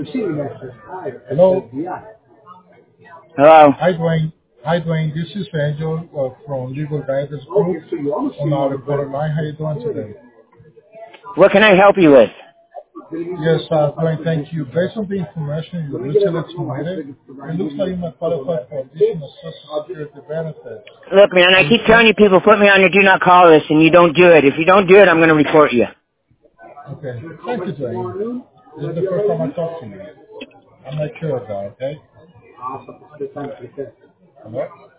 Hello. Hello. Hi, Dwayne. Hi, Dwayne. This is Angel from Legal Guidance Group on our recorded line. How you doing today? What can I help you with? Yes, Dwayne, thank you. Based on the information you recently submitted, it looks like you might qualify for additional Social Security benefits. Look, man, Are I you keep telling current? you people put me on your do not call list and you don't do it. If you don't do it, I'm going to report you. Okay. Thank you, Dwayne. This is the first time I talk to you. I'm not sure of that, okay? Hello?